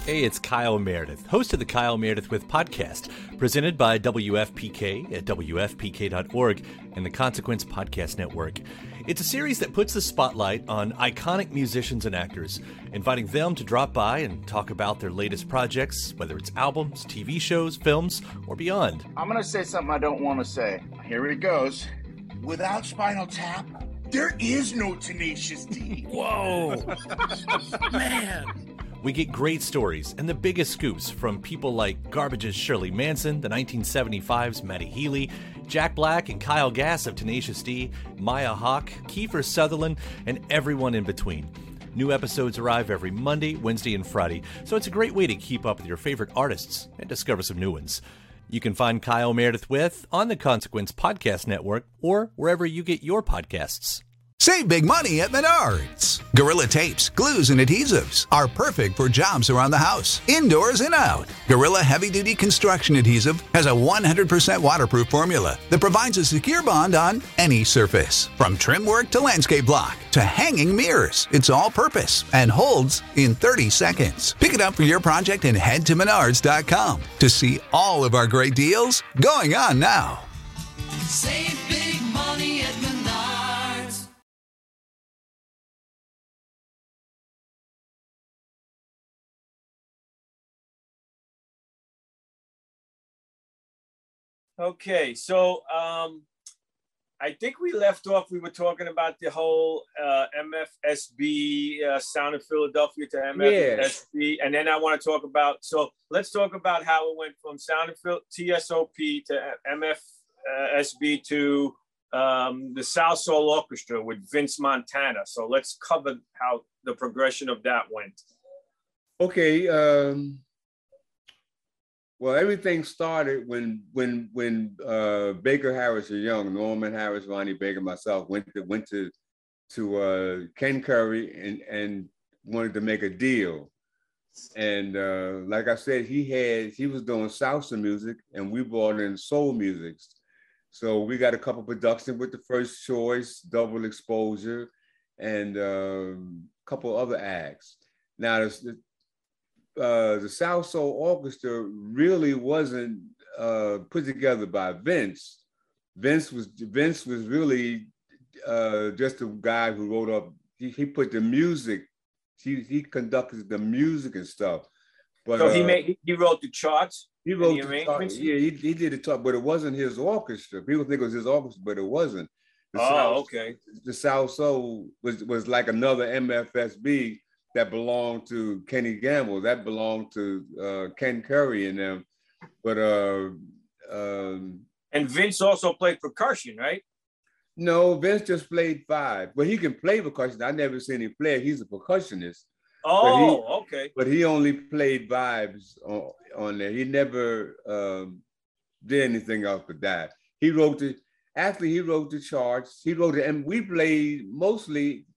Hey, it's Kyle Meredith, host of the Kyle Meredith With podcast, presented by WFPK at WFPK.org and the Consequence Podcast Network. It's a series that puts the spotlight on iconic musicians and actors, inviting them to drop by and talk about their latest projects, whether it's albums, TV shows, films, or beyond. I'm going to say something I don't want to say. Here it goes. Without Spinal Tap, there is no Tenacious D. Whoa! Man! We get great stories and the biggest scoops from people like Garbage's Shirley Manson, the 1975's Matty Healy, Jack Black and Kyle Gass of Tenacious D, Maya Hawke, Kiefer Sutherland, and everyone in between. New episodes arrive every Monday, Wednesday, and Friday, so it's a great way to keep up with your favorite artists and discover some new ones. You can find Kyle Meredith With on the Consequence Podcast Network or wherever you get your podcasts. Save big money at Menards. Gorilla tapes, glues, and adhesives are perfect for jobs around the house, indoors and out. Gorilla Heavy Duty Construction Adhesive has a 100% waterproof formula that provides a secure bond on any surface. From trim work to landscape block to hanging mirrors, it's all purpose and holds in 30 seconds. Pick it up for your project and head to Menards.com to see all of our great deals going on now. Save big money at Menards. Okay, so I think we left off. We were talking about the whole MFSB, Sound of Philadelphia to MFSB, and then I want to talk about. So let's talk about how it went from Sound of TSOP to MFSB to the South Soul Orchestra with Vince Montana. So let's cover how the progression of that went. Okay. Well, everything started when Baker Harris was young. Norman Harris, Ronnie Baker, myself went to Ken Curry and wanted to make a deal. And like I said, he was doing salsa music, and we brought in soul music. So we got a couple production with the First Choice, Double Exposure, and a couple other acts. Now, the South Soul Orchestra really wasn't put together by Vince. Vince was really just a guy who wrote up. He put the music. He conducted the music and stuff. But so he wrote the charts. He wrote the charts. Yeah, he did the chart, but it wasn't his orchestra. People think it was his orchestra, but it wasn't. Okay. The South Soul was like another MFSB. That belonged to Kenny Gamble, that belonged to Ken Curry and them. But and Vince also played percussion, right? No, Vince just played five. But he can play percussion. I never seen him play. He's a percussionist. Okay. But he only played vibes on there. He never did anything else but that. He wrote the charts. He wrote it, and we played mostly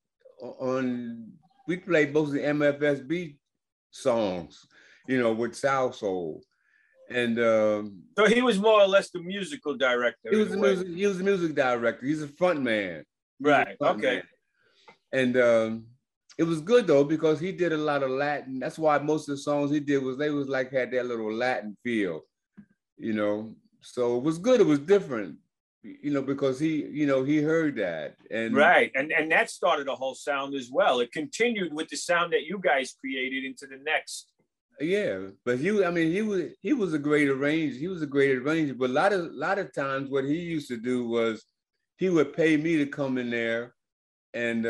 MFSB songs, with South Soul. And so he was more or less the musical director. He was the music director. He's a front man. Right. Okay. And it was good though, because he did a lot of Latin. That's why most of the songs he did had that little Latin feel, So it was good. It was different. Because he heard that. And right. And that started a whole sound as well. It continued with the sound that you guys created into the next. Yeah, but he was a great arranger. He was a great arranger. But a lot of times what he used to do was he would pay me to come in there and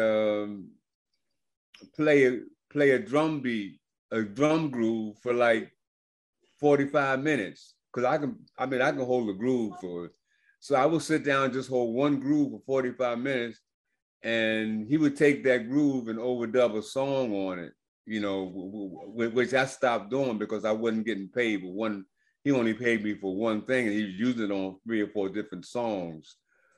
play a drum beat, a drum groove for like 45 minutes. Because I can hold the groove for it. So I would sit down and just hold one groove for 45 minutes, and he would take that groove and overdub a song on it, which I stopped doing because I wasn't getting paid for one. He only paid me for one thing, and he was using it on 3 or 4 different songs,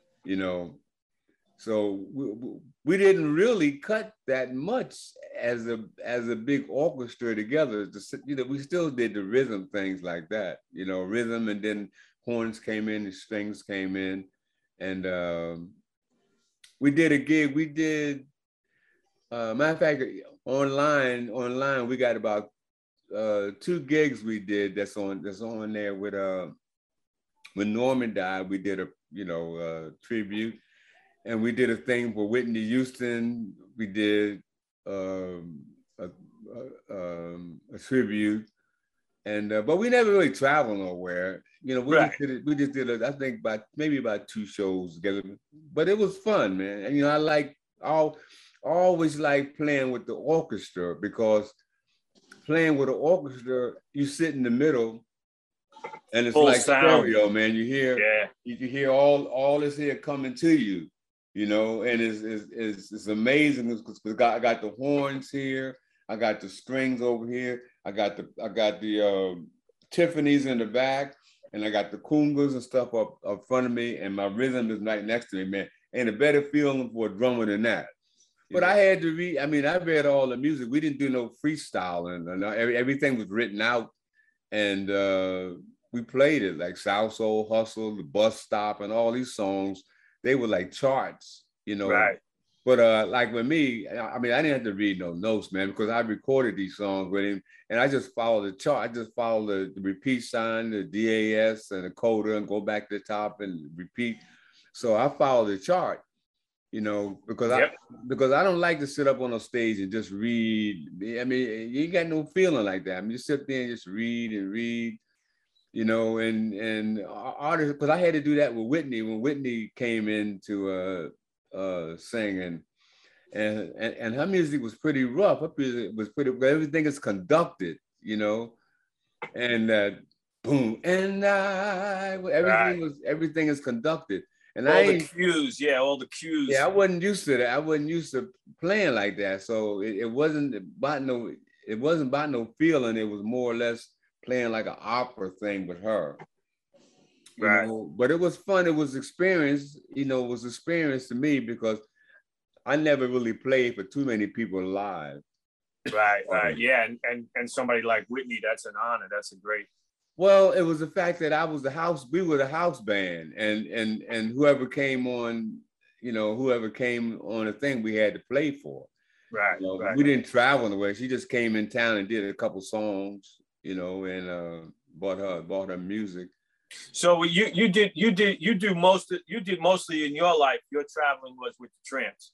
So we didn't really cut that much as a big orchestra together. We still did the rhythm things like that, rhythm, and then horns came in, the strings came in, and we did a gig. We did, matter of fact, online, we got about two gigs we did that's on there with when Norman died, we did a tribute, and we did a thing for Whitney Houston. We did a tribute, and but we never really traveled nowhere. You know, we just did it. I think maybe about 2 shows together, but it was fun, man. And I always like playing with the orchestra, because playing with the orchestra, you sit in the middle, and it's full like sound. Stereo, man. You hear all this here coming to you, and it's amazing because I got the horns here, I got the strings over here, I got the Tiffany's in the back, and I got the congas and stuff up front of me, and my rhythm is right next to me, man. Ain't a better feeling for a drummer than that. But I had to read. I mean, I read all the music. We didn't do no freestyling. Everything was written out, and we played it like South Soul Hustle, The Bus Stop, and all these songs. They were like charts, Right. But like with me, I mean, I didn't have to read no notes, man, because I recorded these songs with him, and I just followed the chart. I just followed the repeat sign, the DAS, and the coda, and go back to the top and repeat. So I followed the chart. Because I don't like to sit up on a stage and just read. I mean, you ain't got no feeling like that. I mean, you sit there and just read, and artists, because I had to do that with Whitney when Whitney came in to sing, and her music was pretty rough. Her music was pretty, everything is conducted, and boom, and everything is conducted. And all the cues. Yeah, I wasn't used to that. I wasn't used to playing like that. So it wasn't about no feeling. It was more or less playing like an opera thing with her. Right. But it was fun. It was experience. It was experience to me because I never really played for too many people live. Right. Yeah, and somebody like Whitney, that's an honor. That's a great. Well, it was the fact that we were the house band, and whoever came on, whoever came on a thing we had to play for. Right. We didn't travel anywhere. She just came in town and did a couple songs, and bought her music. So you did mostly in your life, your traveling was with the Tramps.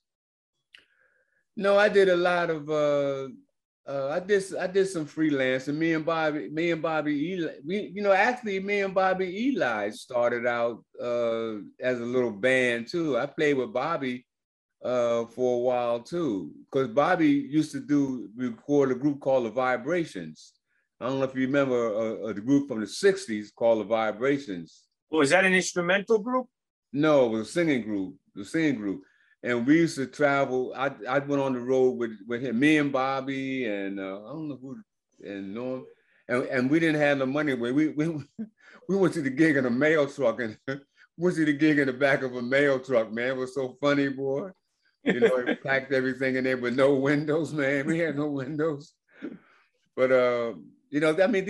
No, I did a lot of I did some freelance, and me and Bobby Eli, me and Bobby Eli started out as a little band too. I played with Bobby for a while too, because Bobby used to record a group called The Vibrations. I don't know if you remember the group from the 60s called The Vibrations. Well, is that an instrumental group? No, it was a singing group. And we used to travel. I went on the road with him, me and Bobby, and I don't know who, and Norm. And we didn't have the money. We went to the gig in a mail truck, and went to the gig in the back of a mail truck, man. It was so funny, boy. We packed everything in there with no windows, man. We had no windows. But I mean,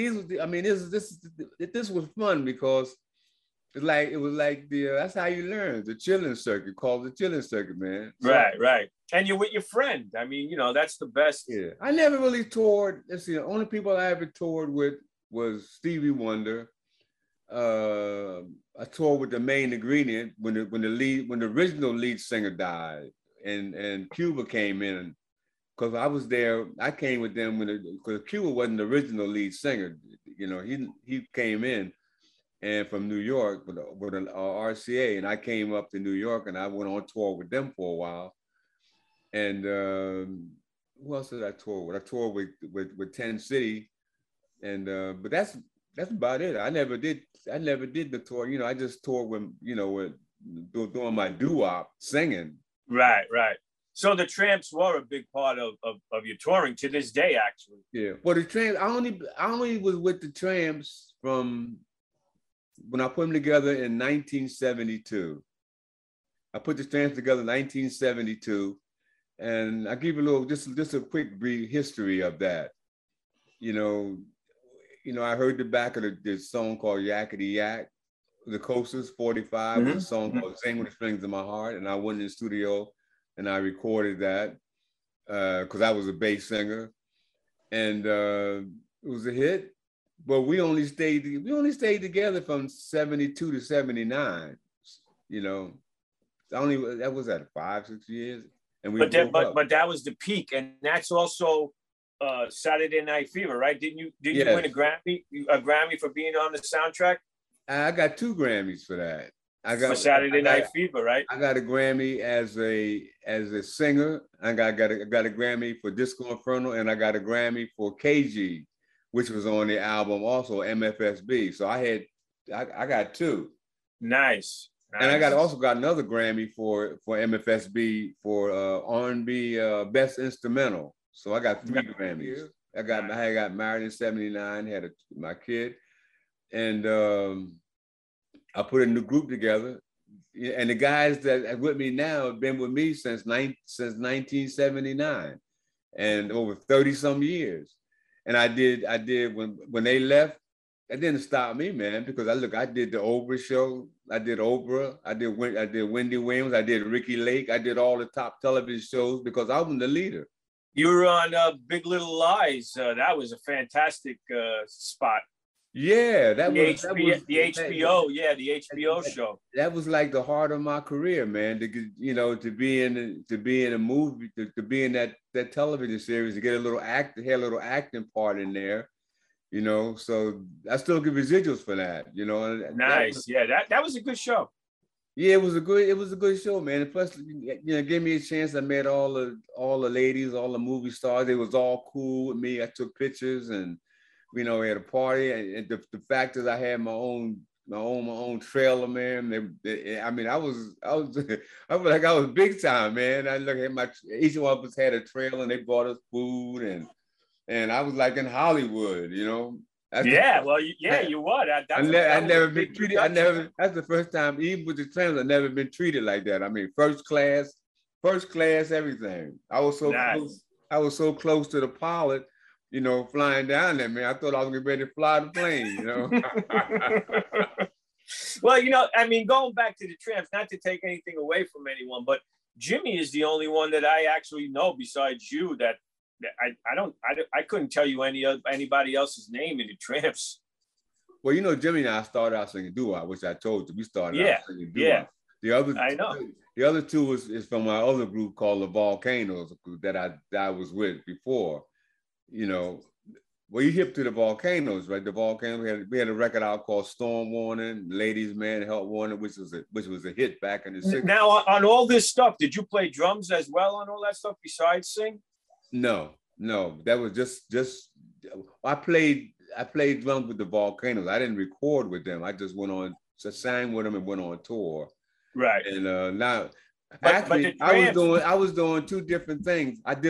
this was fun because it was like that's how you learn, the chilling circuit, called the chilling circuit, man. So, right. And you're with your friend. I mean, that's the best. Yeah. I never really toured. Let's see, the only people I ever toured with was Stevie Wonder. I toured with The Main Ingredient when the original lead singer died, and Cuba came in. Because I was there, I came with them because Cuba wasn't the original lead singer. He came in and from New York with an RCA, and I came up to New York, and I went on tour with them for a while. And who else did I tour with? I toured with 10 City, and but that's about it. I never did the tour. I just toured with doing my doo-wop singing. Right. So the Tramps were a big part of your touring to this day, actually. Yeah. Well, the Tramps, I only was with the Tramps from when I put them together in 1972. I put the Tramps together in 1972, and I give you a little, just a quick brief history of that. I heard the back of the song called Yakety Yak, the Coasters 45, was a song called Sing With the Strings in My Heart, and I went in the studio and I recorded that because I was a bass singer. And It was a hit, but we only stayed together from 72 to 79. You know, that was at 5-6 years, and we. But that was the peak, and that's also Saturday Night Fever, right? Didn't you win a Grammy for being on the soundtrack? I got 2 Grammys for that. For Saturday Night Fever, right? I got a Grammy as a singer. I got a Grammy for Disco Inferno, and I got a Grammy for KG, which was on the album also MFSB. So I got 2. Nice. And I also got another Grammy for MFSB for R&B Best Instrumental. So I got 3 Grammys. I got married in 79, had my kid, and I put a new group together. And the guys that are with me now have been with me since 1979, and over 30 some years. And I did when they left, that didn't stop me, man, because I did the Oprah show, I did Oprah, I did Wendy Williams, I did Ricky Lake, I did all the top television shows because I was the leader. You were on Big Little Lies. That was a fantastic spot. Yeah, the HBO show. That was like the heart of my career, man. To be in a movie, to be in that television series, to get a little acting part in there, you know. So I still get residuals for that, you know. Nice, that was a good show. Yeah, it was a good show, man. And plus, you know, gave me a chance. I met all the ladies, all the movie stars. They was all cool with me. I took pictures, and you know, we had a party. And the fact is, I had my own trailer, man. I mean, I was like I was big time, man. I look at each one of us had a trailer, and they brought us food, and I was like in Hollywood, you know. You would. I never been treated. That's the first time, even with the trailer, I've never been treated like that. I mean, first class, everything. I was so close. I was so close to the pilot, you know, flying down there, man. I thought I was getting ready to fly the plane, you know. Well, you know, I mean, going back to the Tramps, not to take anything away from anyone, but Jimmy is the only one that I actually know besides you that I couldn't tell you anybody else's name in the Tramps. Well, you know, Jimmy and I started out singing doo-wop, which I told you. We started out singing doo-wop. The other two is from my other group called the Volcanoes, that I was with before. You know, well, you hip to the Volcanoes, right? The Volcanoes, we had a record out called Storm Warning, Ladies Man Help Warning, which was a hit back in the 60s. Now, on all this stuff, did you play drums as well on all that stuff besides sing? No, that was just I played drums with the Volcanoes. I didn't record with them. I just sang with them and went on tour. Right. And I was doing 2 different things. I've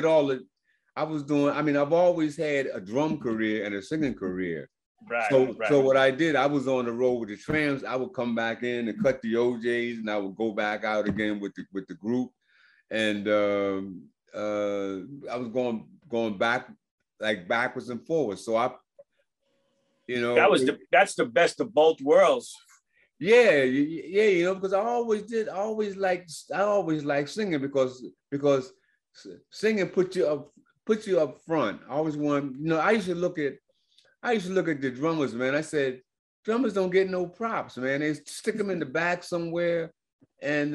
always had a drum career and a singing career. Right. So what I did, I was on the road with the Tramps. I would come back in and cut the OJs, and I would go back out again with the group. And I was going back, like backwards and forwards. So that's the best of both worlds. Yeah, you know, because I always liked singing because singing put you up front. I always wanted, you know, I used to look at the drummers, man. I said, drummers don't get no props, man. They stick them in the back somewhere, and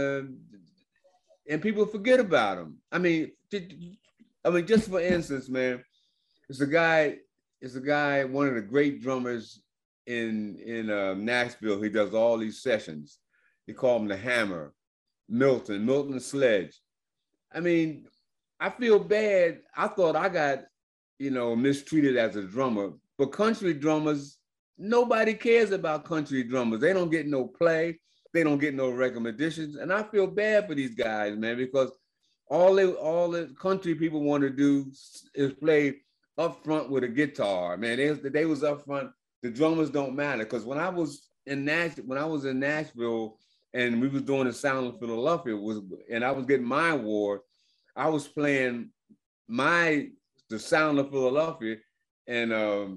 people forget about them. I mean, just for instance, man, it's a guy, one of the great drummers in Nashville. He does all these sessions. They call him the Hammer, Milton Sledge. I mean, I feel bad. I thought I got, you know, mistreated as a drummer, but country drummers, nobody cares about country drummers. They don't get no play. They don't get no recommendations. And I feel bad for these guys, man, because all the country people want to do is play up front with a guitar, man. They was up front. The drummers don't matter. Because when I was in Nashville and we was doing the Sound of Philadelphia, and I was getting my award, I was playing the Sound of Philadelphia, and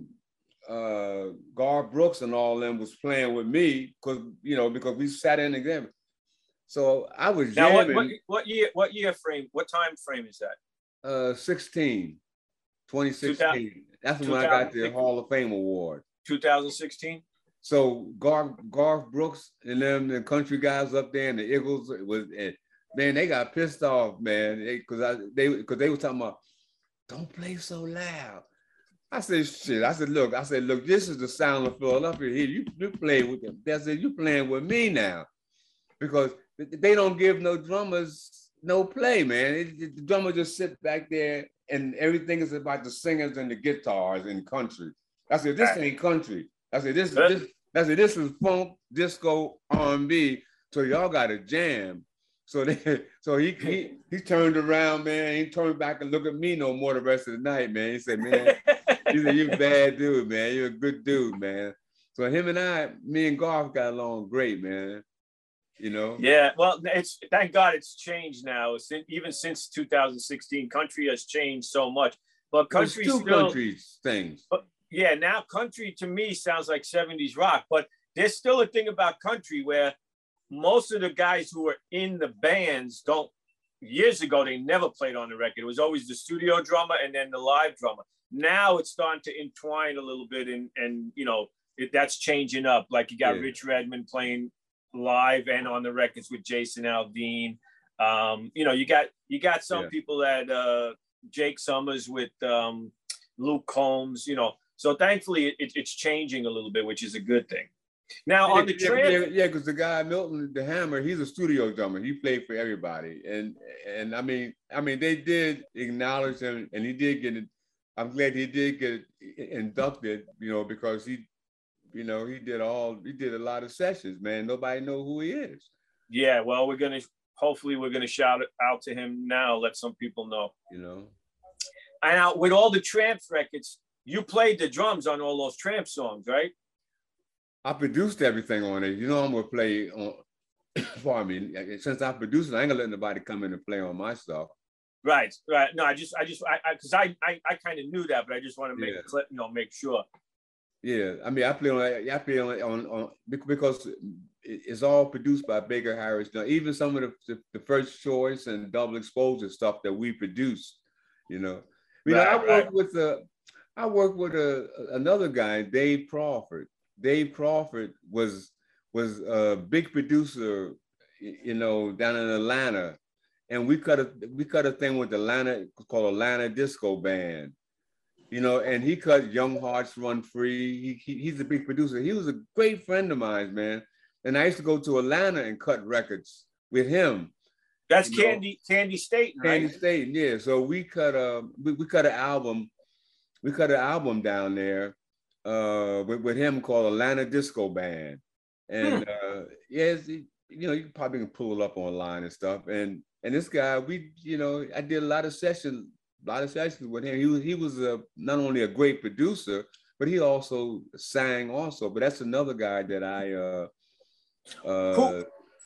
Garth Brooks and all them was playing with me because we sat in together. So I was jamming. Now, what year frame? What time frame is that? 2016. That's when I got the Hall of Fame award. 2016. So Garth Brooks and them, the country guys up there, and the Eagles man, they got pissed off, man, because they were talking about, don't play so loud. I said, shit. I said, look, this is the sound of Philadelphia here. You play with them. They said, you playing with me now, because they don't give no drummers no play, man. The drummer just sit back there, and everything is about the singers and the guitars in country. I said, this ain't country. I said, this is funk, disco, R&B. So y'all got to jam. So he turned around, man. He turned back and looked at me no more the rest of the night, man. He said, man, you a bad dude, man. You're a good dude, man. So me and Garth got along great, man. You know? Yeah, well, thank God it's changed now. Even since 2016, country has changed so much. But country still country things. But yeah, now country to me sounds like 70s rock. But there's still a thing about country where most of the guys who were in the bands years ago, they never played on the record. It was always the studio drummer and then the live drummer. Now it's starting to entwine a little bit, and you know, that's changing up. Like you got Rich Redmond playing live and on the records with Jason Aldean. You know, you got some people that Jake Summers with Luke Combs, you know. So thankfully it's changing a little bit, which is a good thing. Now on the because the guy Milton the Hammer, he's a studio drummer. He played for everybody, and I mean they did acknowledge him, and he did get it. I'm glad he did get inducted, you know, because he did a lot of sessions, man. Nobody know who he is. Yeah, well, hopefully we're gonna shout it out to him now. Let some people know. You know, and with all the Tramps records, you played the drums on all those Tramp songs, right? I produced everything on it. You know, I'm gonna play on. Pardon me. Since I produced it, I ain't gonna let nobody come in and play on my stuff. Right. No, I because I kind of knew that, but I just want to make sure. Yeah, I mean, I play on because it's all produced by Baker Harris. Now, even some of the first choice and double exposure stuff that we produced, you know. I worked with another guy, Dave Crawford. Dave Crawford was a big producer, you know, down in Atlanta, and we cut a thing with Atlanta called Atlanta Disco Band, you know, and he cut Young Hearts Run Free. He's a big producer. He was a great friend of mine, man, and I used to go to Atlanta and cut records with him. That's Candy Staten, right? Candy Staten, yeah. So we cut an album. We cut an album down there. With him called Atlanta Disco Band, and you probably can pull it up online and stuff. And this guy, I did a lot of sessions with him. He was not only a great producer, but he also sang also. But that's another guy that cool.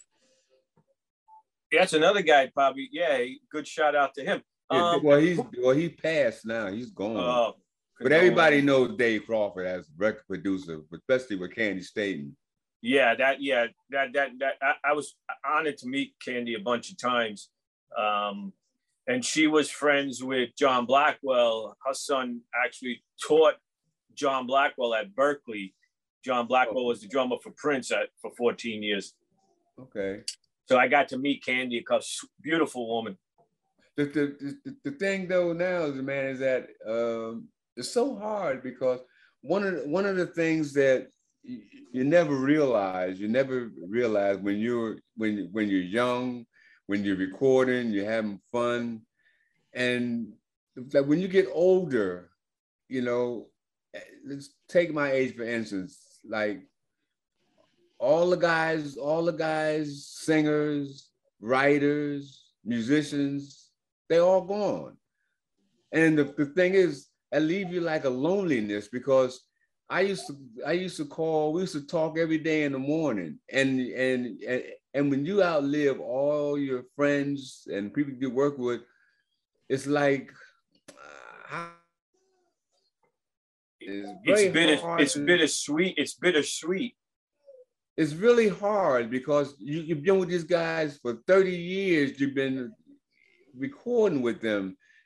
That's another guy, probably. Yeah, good shout out to him. He passed now. He's gone. But everybody knows Dave Crawford as record producer, especially with Candy Staten. Yeah, I was honored to meet Candy a bunch of times. And she was friends with John Blackwell. Her son actually taught John Blackwell at Berkeley. John Blackwell was the drummer for Prince for 14 years. Okay. So I got to meet Candy, a beautiful woman. The thing though now, man, is that it's so hard because one of the things that you never realize when you're young, when you're recording, you're having fun, and like when you get older, you know, let's take my age for instance, like all the guys, singers, writers, musicians, they all gone, and the thing is, it leave you like a loneliness because we used to talk every day in the morning, and when you outlive all your friends and people you work with, it's like it's bittersweet. It's bittersweet. It's really hard because you've been with these guys for 30 years. You've been recording with them.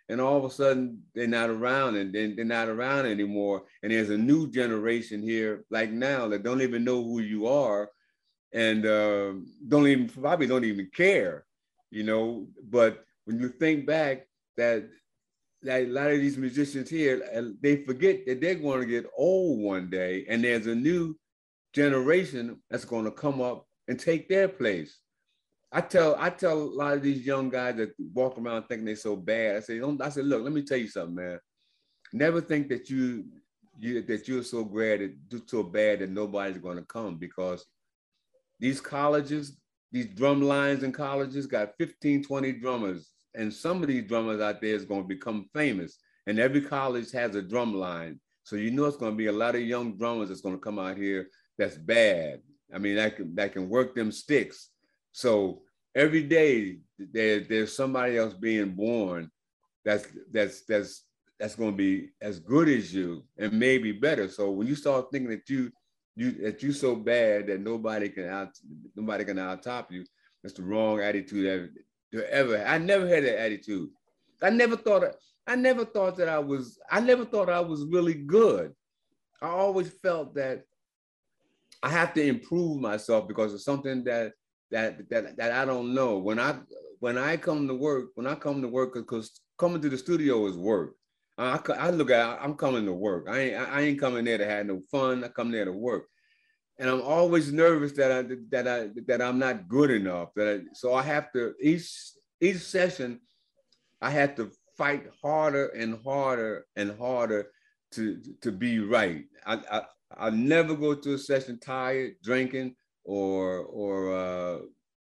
and all of a sudden they're not around, and then they're not around anymore. And there's a new generation here, like now, that don't even know who you are, and probably don't even care, you know. But when you think back that a lot of these musicians here, they forget that they're going to get old one day, and there's a new generation that's going to come up and take their place. I tell a lot of these young guys that walk around thinking they're so bad. I said, look, let me tell you something, man. Never think that you're so bad that nobody's going to come, because these colleges, these drum lines in colleges got 15, 20 drummers. And some of these drummers out there is going to become famous. And every college has a drum line. So you know it's going to be a lot of young drummers that's going to come out here that's bad. I mean, that can work them sticks. So every day there's somebody else being born that's going to be as good as you and maybe better. So when you start thinking that you're so bad that nobody can out top you, that's the wrong attitude ever. I never had that attitude. I never thought that I was really good. I always felt that I have to improve myself because of something that I don't know. When I come to work, because coming to the studio is work. I look at, I'm coming to work. I ain't coming there to have no fun. I come there to work. And I'm always nervous that I'm not good enough. So I have to, each session, I have to fight harder and harder and harder to be right. I never go to a session tired, drinking, or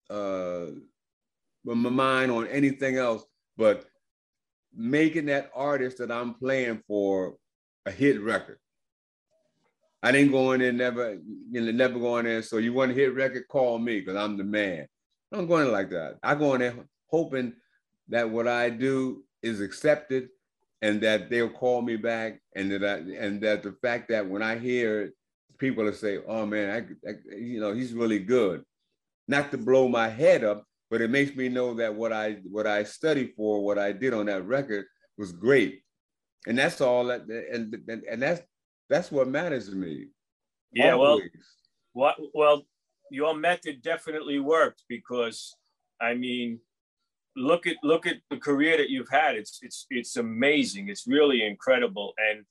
with my mind on anything else, but making that artist that I'm playing for a hit record. I didn't go in there, never go in there. So you want a hit record, call me, because I'm the man. I don't go in like that. I go in there hoping that what I do is accepted and that they'll call me back, and that the fact that when I hear it, people will say, oh man, he's really good. Not to blow my head up, but it makes me know that what I studied for, what I did on that record was great. And that's all and that's what matters to me. Yeah, always. Well, your method definitely worked, because I mean, look at the career that you've had. It's amazing. It's really incredible. And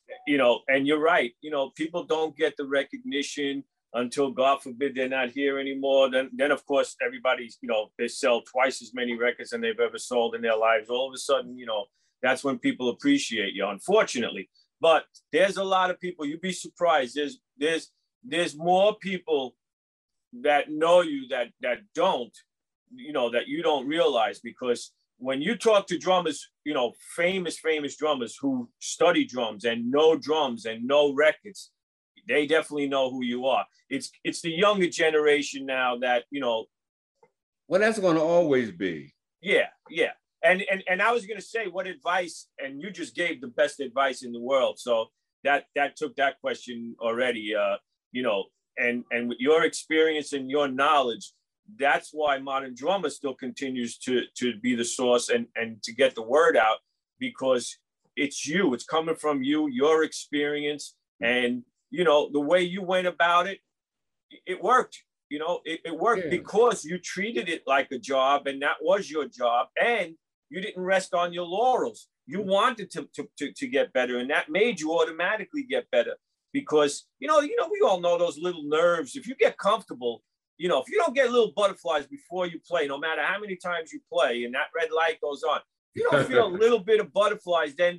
and you're right. People don't get the recognition until, God forbid, they're not here anymore. Then of course everybody's, they sell twice as many records than they've ever sold in their lives. All of a sudden, that's when people appreciate you, unfortunately. But there's a lot of people, you'd be surprised. There's more people that know you that don't, that you don't realize, because when you talk to drummers, famous drummers who study drums and know records, they definitely know who you are. It's the younger generation now that, Well, that's going to always be. Yeah. And I was going to say, what advice, and you just gave the best advice in the world. So that took that question already, and with your experience and your knowledge, that's why Modern Drummer still continues to be the source and to get the word out, because it's coming from you, your experience, and, the way you went about it, it worked. It worked because you treated it like a job, and that was your job. And you didn't rest on your laurels. You wanted to get better, and that made you automatically get better, because, we all know those little nerves. If you get comfortable, if you don't get little butterflies before you play, no matter how many times you play and that red light goes on, if you don't feel a little bit of butterflies, then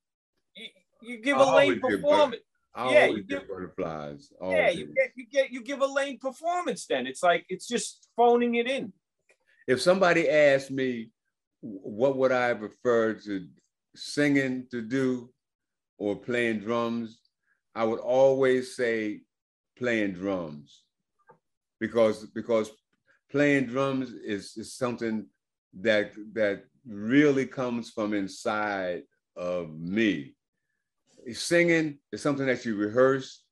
you give a lame performance. You get butterflies. You give a lame performance. Then it's just phoning it in. If somebody asked me what would I prefer to singing to do or playing drums, I would always say playing drums, because playing drums is something that really comes from inside of me. Singing is something that you rehearse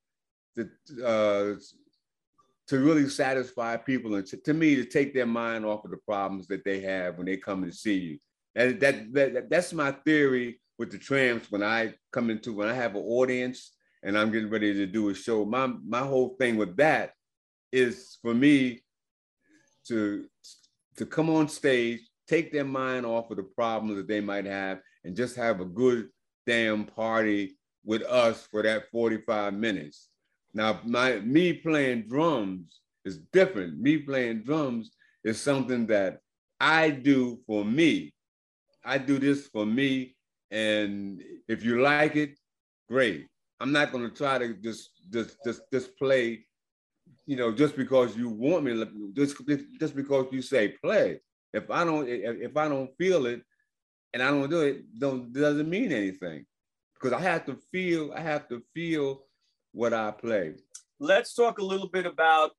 to really satisfy people, and to me, to take their mind off of the problems that they have when they come and see you. And that's my theory with the Tramps. When I have an audience and I'm getting ready to do a show, my whole thing with that is for me to come on stage, take their mind off of the problems that they might have, and just have a good damn party with us for that 45 minutes. Now, me playing drums is different. Me playing drums is something that I do for me. I do this for me, and if you like it, great. I'm not going to try to just play, you know, just because you want me, just because you say play. If I don't feel it and I don't do it, doesn't mean anything, because I have to feel what I play. Let's talk a little bit about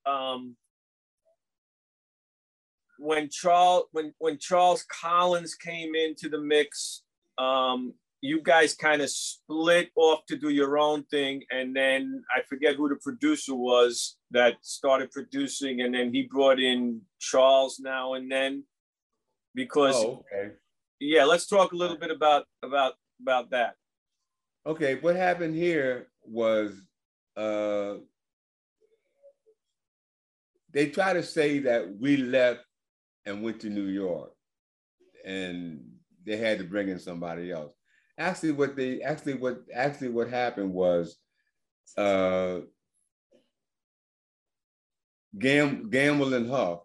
when Charles Collins came into the mix. You guys kind of split off to do your own thing, and then I forget who the producer was that started producing, and then he brought in Charles now and then. Because yeah, let's talk a little bit about that. Okay, what happened here was they try to say that we left and went to New York, and they had to bring in somebody else. Actually, what happened was Gamble and Huff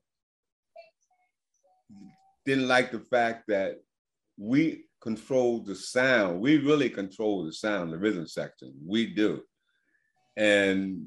didn't like the fact that we controlled the sound. We really control the sound, the rhythm section. We do. And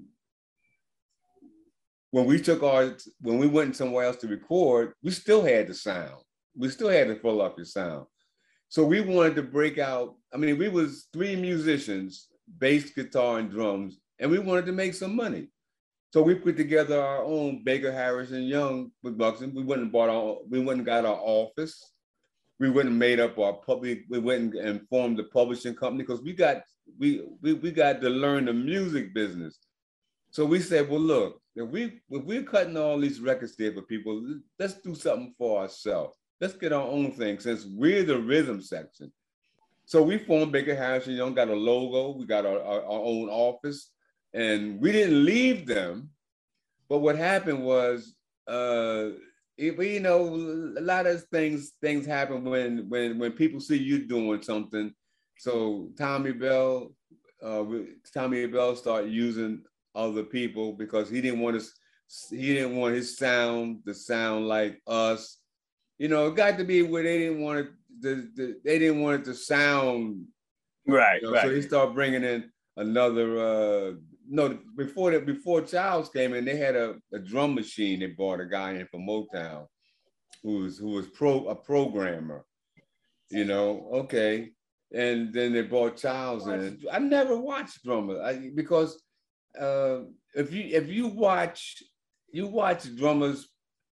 when we went somewhere else to record, we still had the sound. We still had to fill up your sound. So we wanted to break out. I mean, we was 3 musicians, bass, guitar, and drums, and we wanted to make some money. So we put together our own Baker Harris and Young production. We went and got our office. We went and made up our public. We went and formed the publishing company, because we got to learn the music business. So we said, well, look, if we're cutting all these records there for people, let's do something for ourselves. Let's get our own thing, since we're the rhythm section. So we formed Baker Harris and Young, got a logo, we got our own office, and we didn't leave them. But what happened was, you know, a lot of things happen when people see you doing something. So Tommy Bell started using other people because he didn't want his sound to sound like us. You know, it got to be where they didn't want it to sound right. You know, right. So he started bringing in another. Before Charles came in, they had a drum machine. They brought a guy in from Motown, who was a programmer. You know, okay, and then they brought Charles in. I never watched drummers because if you watch drummers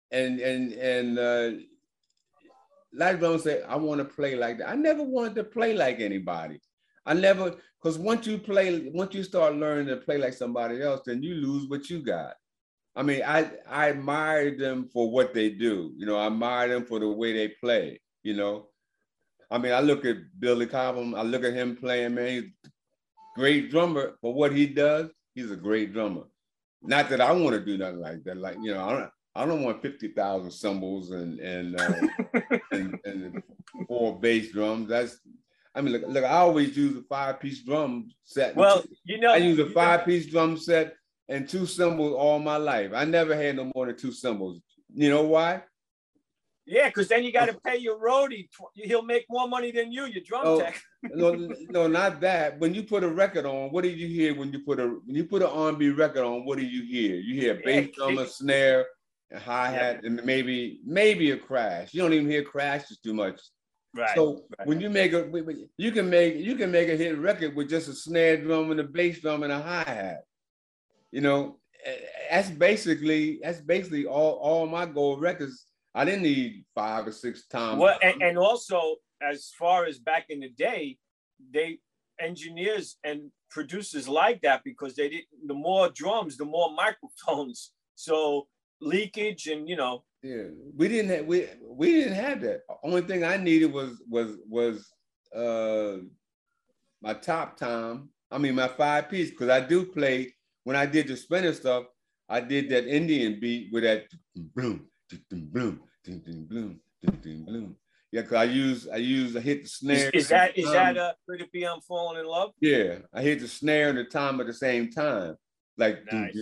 and a lot of drummers say, I want to play like that. I never wanted to play like anybody. Because once you start learning to play like somebody else, then you lose what you got. I mean, I admire them for what they do. You know, I admire them for the way they play, you know. I mean, I look at Billy Cobham, I look at him playing, man, he's a great drummer. For what he does, he's a great drummer. Not that I want to do nothing like that. Like, you know, I don't want 50,000 cymbals and 4 bass drums. I mean, look, I always use a 5-piece drum set. Well, you know, I use a 5-piece drum set and 2 cymbals all my life. I never had no more than 2 cymbals. You know why? Yeah, because then you got to pay your roadie. He'll make more money than you, your drum tech. No, not that. When you put a record on, what do you hear when you put an R&B record on? What do you hear? You hear a bass drum, a snare, a hi-hat, and maybe a crash. You don't even hear crashes too much. Right. So when you make you can make a hit record with just a snare drum and a bass drum and a hi-hat. You know, that's basically all my gold records. I didn't need 5 or 6 times. Well, and also, as far as back in the day, engineers and producers like that because the more drums, the more microphones. So leakage and Yeah, we didn't have that. Only thing I needed was my top time. I mean my 5-piece, because I do play when I did the spinner stuff. I did that Indian beat with that bloom, bloom, bloom, bloom. Yeah, because I hit the snare. Is that Could It Be I'm Falling in Love? Yeah, I hit the snare and the tom at the same time, like nice.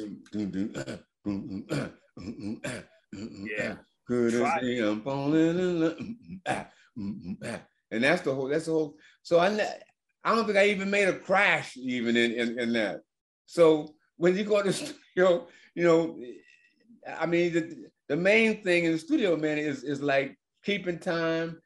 Yeah. Could it be I'm falling in love? And that's the whole. So I don't think I even made a crash even in that. So when you go to the studio, I mean the main thing in the studio, man, is like keeping time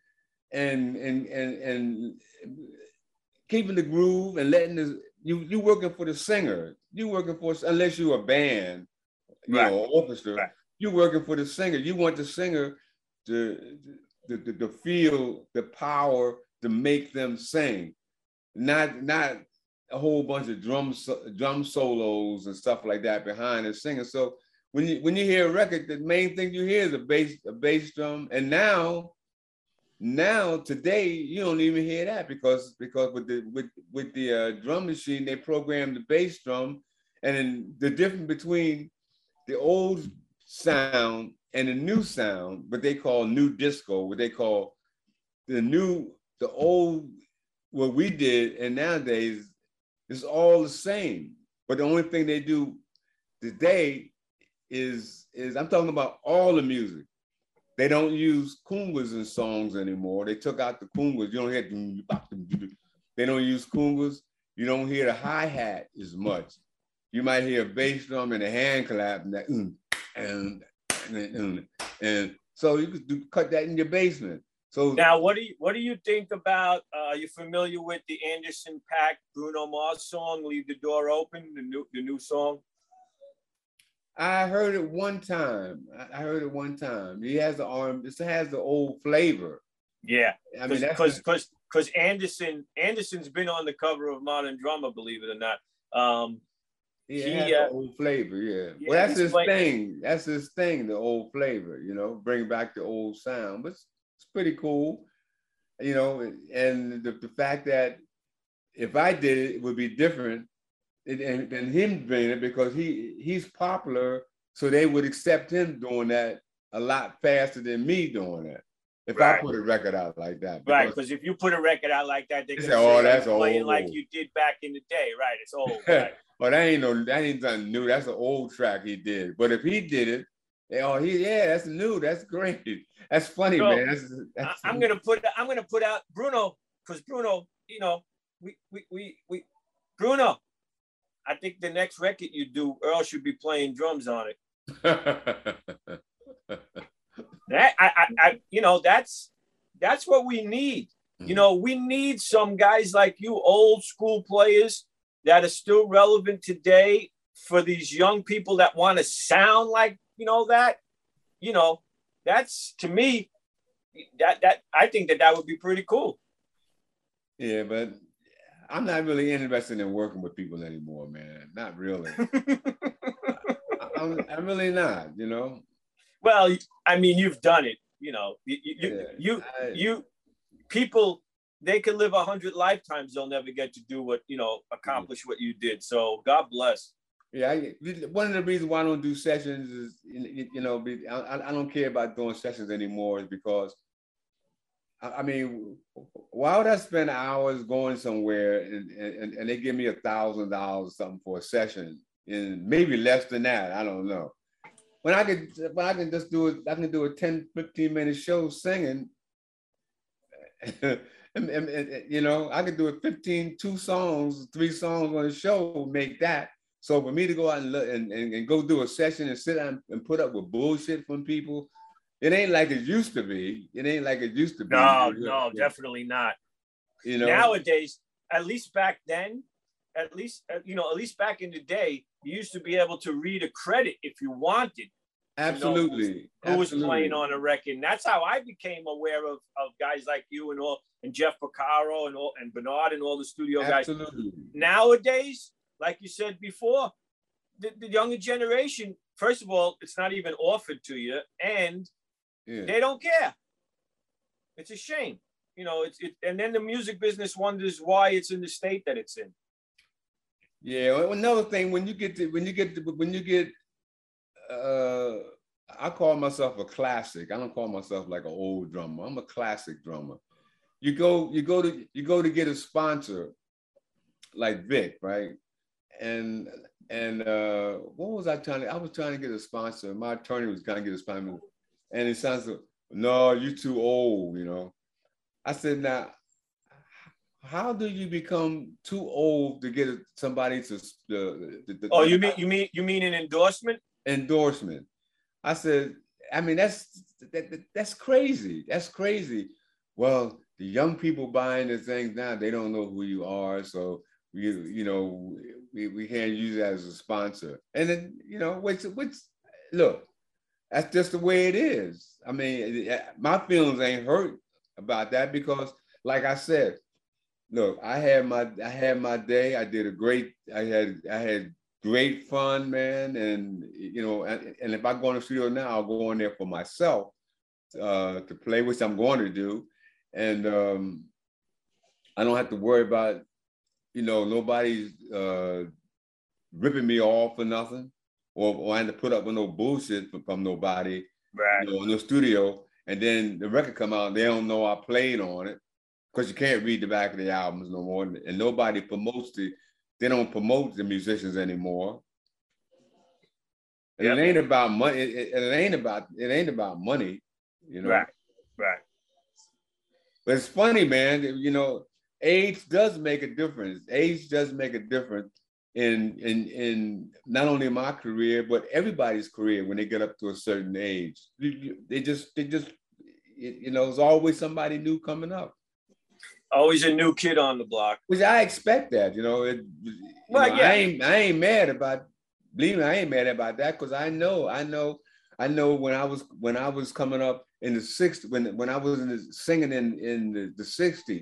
and keeping the groove and letting you working for the singer. You working for, unless you're a band, orchestra. Right. You're working for the singer. You want the singer to feel the power to make them sing, not a whole bunch of drum solos and stuff like that behind the singer. So when you hear a record, the main thing you hear is a bass drum. And now today you don't even hear that because with the drum machine, they program the bass drum, and then the difference between the old sound and the new sound, what they call new disco, what they call the old, what we did, and nowadays it's all the same. But the only thing they do today is I'm talking about all the music. They don't use congas in songs anymore. They took out the congas. You don't hear, they don't use congas. You don't hear the hi-hat as much. You might hear a bass drum and a hand clap and that, and so you could cut that in your basement. So now, what do you think about? Are you familiar with the Anderson .Paak Bruno Mars song "Leave the Door Open"? The new song. I heard it one time. He has the arm. This has the old flavor. Yeah, I mean because Anderson's been on the cover of Modern Drummer, believe it or not. He has the old flavor, yeah. Well, that's his thing. That's his thing, the old flavor, bring back the old sound. But it's pretty cool, and the fact that if I did it, it would be different than him doing it, because he's popular, so they would accept him doing that a lot faster than me doing that. If I put a record out like that. Right, because if you put a record out like that, they can say, oh, that's old. Playing like you did back in the day. Right, it's old. Right. Well, that ain't nothing new. That's an old track he did. But if he did it, that's new. That's great. That's funny, so, man. That's I'm gonna put out Bruno, because Bruno, we Bruno. I think the next record you do, Earl should be playing drums on it. That's what we need. We need some guys like you, old school players that are still relevant today for these young people that want to sound like, that's, to me, that I think that would be pretty cool. Yeah, but I'm not really interested in working with people anymore, man. Not really. I'm really not, Well, I mean, you've done it, people, they can live 100 lifetimes. They'll never get to do accomplish what you did. So God bless. Yeah. One of the reasons why I don't do sessions is, I don't care about doing sessions anymore, is because, I mean, why would I spend hours going somewhere and they give me $1,000 or something for a session, and maybe less than that? I don't know. When I can just do it, I can do a 10, 15-minute show singing. and I could do it 2 songs, 3 songs on a show, make that. So for me to go out and go do a session and sit down and put up with bullshit from people, it ain't like it used to be. No, definitely not. Nowadays, at least back then, at least back in the day, you used to be able to read a credit if you wanted. Absolutely. Who was playing on a record. And that's how I became aware of guys like you and Jeff Porcaro and Bernard and all the studio guys. Absolutely. Nowadays, like you said before, the younger generation, first of all, it's not even offered to you, and they don't care. It's a shame, you know. And then the music business wonders why it's in the state that it's in. Yeah. Well, another thing, when you get, I call myself a classic. I don't call myself like an old drummer. I'm a classic drummer. You go to get a sponsor like Vic, right? And what was I trying to? I was trying to get a sponsor. My attorney was trying to get a sponsor, and it sounds like, no, you're too old, you know. I said, now, how do you become too old to get somebody to? Oh, you mean an endorsement? Endorsement. I said, I mean, that's crazy. That's crazy. Well, the young people buying the things now, they don't know who you are, so we can't use that as a sponsor. And then, you know, which look, that's just the way it is. I mean, my feelings ain't hurt about that because, like I said, look, I had my day. I did I had great fun, man. And, you know, and if I go in the studio now, I'll go in there for myself to play, which I'm going to do. And I don't have to worry about, you know, nobody's ripping me off or nothing, or I had to put up with no bullshit from nobody, right? You know, in the studio. And then the record come out, they don't know I played on it because you can't read the back of the albums no more. And nobody they don't promote the musicians anymore. And It ain't about money. It ain't about money, you know. Right. But it's funny, man. You know, age does make a difference. Age does make a difference in not only my career but everybody's career when they get up to a certain age. They just you know, there's always somebody new coming up. Always a new kid on the block. Which I expect that, you know. I ain't mad about. Believe me, I ain't mad about that because I know when I was coming up in the 60s, when I was singing in the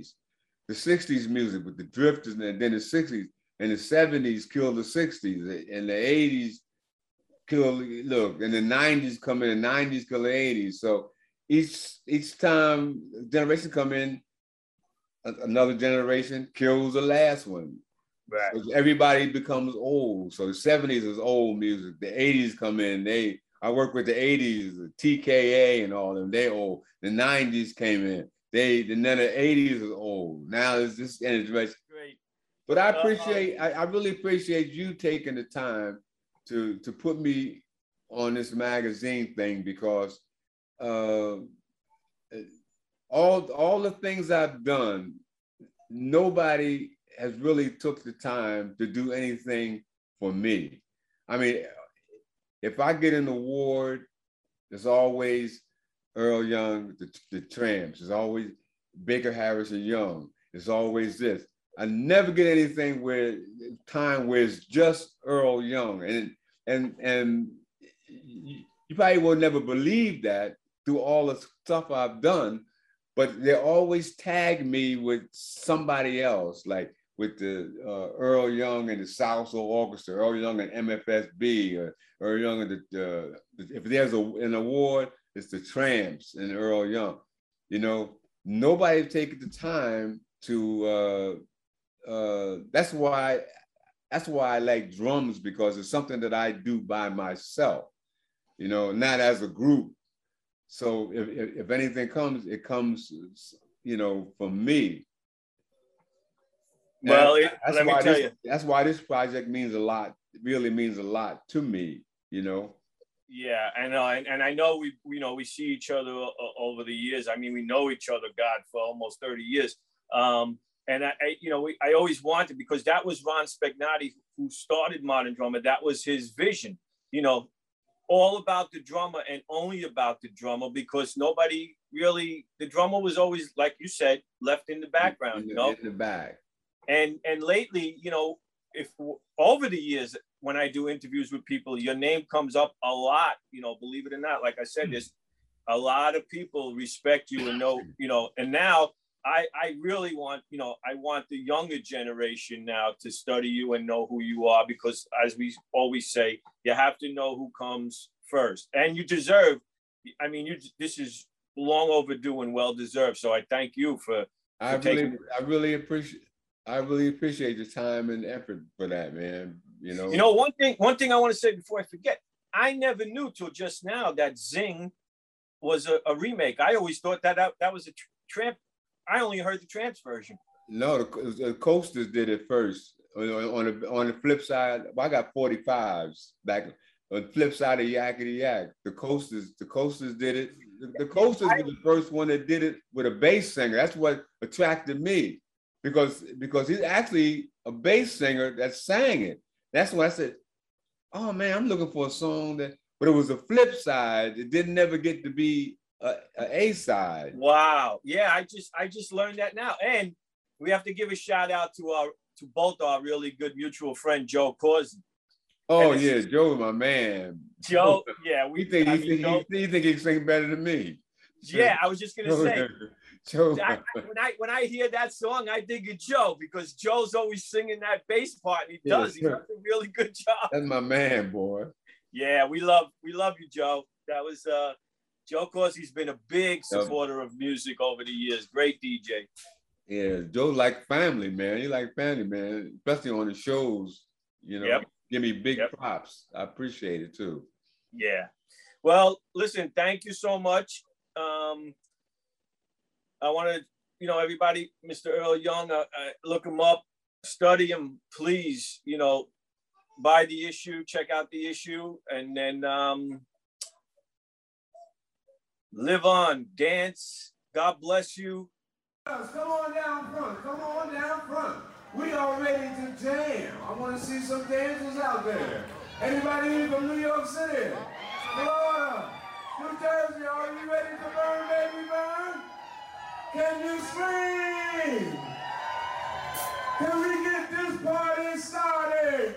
60s music with the Drifters, and then the 60s and the 70s killed the 60s, and the 80s killed, look, and the 90s come in, the 90s kill the 80s. So each time generation come in, another generation kills the last one. Right. So everybody becomes old. So the 70s is old music. The 80s come in. I work with the 80s, the TKA and all them. They old. The 90s came in. And then the 80s is old. Now it's this generation. Great. But I really appreciate you taking the time to put me on this magazine thing because all the things I've done, nobody has really took the time to do anything for me. I mean, if I get an award, there's always Earl Young, the Tramps. There's always Baker Harrison Young. There's always this. I never get anything where it's just Earl Young. And you probably will never believe that through all the stuff I've done, but they always tag me with somebody else, like with the Earl Young and the South Soul Orchestra, Earl Young and MFSB, or Earl Young and if there's an award, it's the Tramps and Earl Young. You know, nobody taken the time to. That's why I like drums, because it's something that I do by myself. You know, not as a group. So if anything comes, it comes, you know, from me. Well, let me tell you. That's why this project means a lot. It really means a lot to me, you know. Yeah, I know, and I know we see each other over the years. I mean, we know each other, God, for almost 30 years. And I always wanted, because that was Ron Spagnati who started Modern Drummer. That was his vision, you know, all about the drummer and only about the drummer, because nobody really, the drummer was always, like you said, left in the background, you know. In the back. And lately, you know, if over the years, when I do interviews with people, your name comes up a lot, you know, believe it or not. Like I said, there's a lot of people respect you and know, you know, and now I really want, I want the younger generation now to study you and know who you are, because as we always say, you have to know who comes first, and you deserve. I mean, this is long overdue and well deserved. So I thank you for I really appreciate your time and effort for that, man. One thing I want to say before I forget, I never knew till just now that Zing was a remake. I always thought that was a Tramp. I only heard the Tramps version. No, the Coasters did it first. On the flip side, I got 45s back. On the flip side of Yakety Yak, the Coasters did it. The Coasters were the first one that did it with a bass singer. That's what attracted me, because he's actually a bass singer that sang it. That's when I said, "Oh man, I'm looking for a song that." But it was a flip side. It didn't never get to be a side. Wow. Yeah, I just learned that now. And we have to give a shout out to both our really good mutual friend Joe Causey. Oh yeah, Joe, my man. Joe, yeah, he think he can sing better than me. Yeah, I was just gonna say. Joe. When I hear that song, I dig it, Joe, because Joe's always singing that bass part, and he does. He does a really good job. That's my man, boy. Yeah, we love you, Joe. That was Joe Causey's been a big supporter of music over the years. Great DJ. Yeah, Joe's like family, man. He like family, man, especially on the shows. Yep. Give me big props. I appreciate it too. Yeah. Well, listen, thank you so much. I want to, everybody, Mr. Earl Young, look him up, study him, please, buy the issue, check out the issue, and then live on, dance. God bless you. Come on down front. Come on down front. We are ready to jam. I want to see some dancers out there. Anybody here from New York City, Florida, New Jersey, are you ready to burn, baby, burn? Can you scream? Can we get this party started?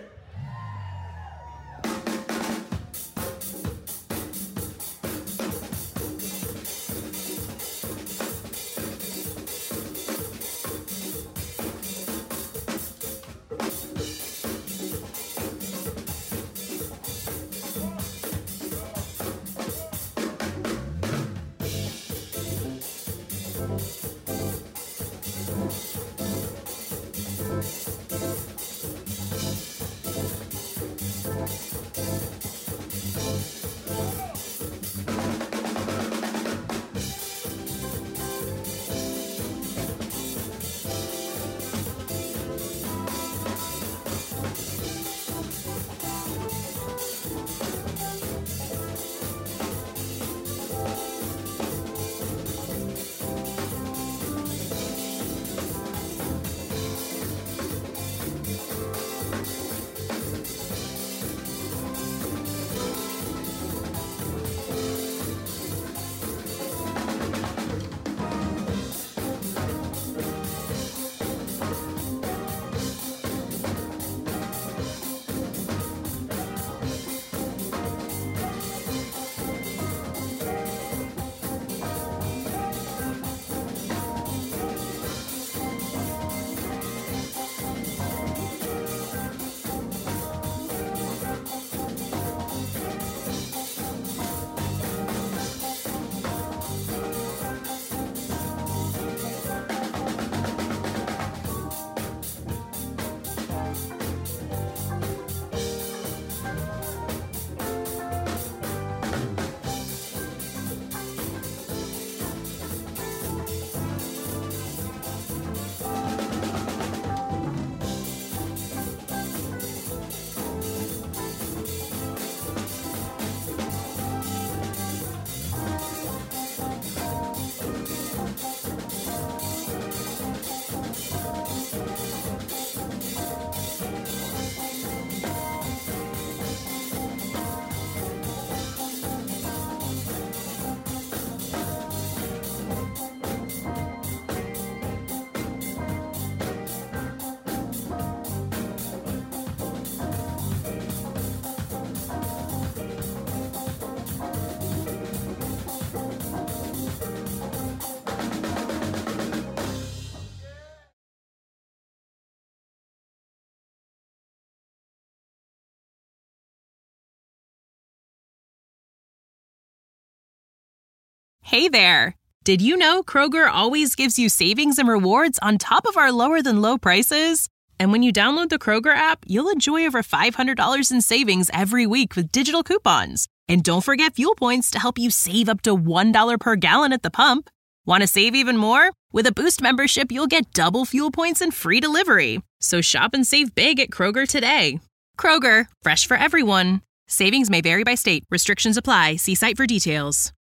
Hey there! Did you know Kroger always gives you savings and rewards on top of our lower-than-low prices? And when you download the Kroger app, you'll enjoy over $500 in savings every week with digital coupons. And don't forget fuel points to help you save up to $1 per gallon at the pump. Want to save even more? With a Boost membership, you'll get double fuel points and free delivery. So shop and save big at Kroger today. Kroger, fresh for everyone. Savings may vary by state. Restrictions apply. See site for details.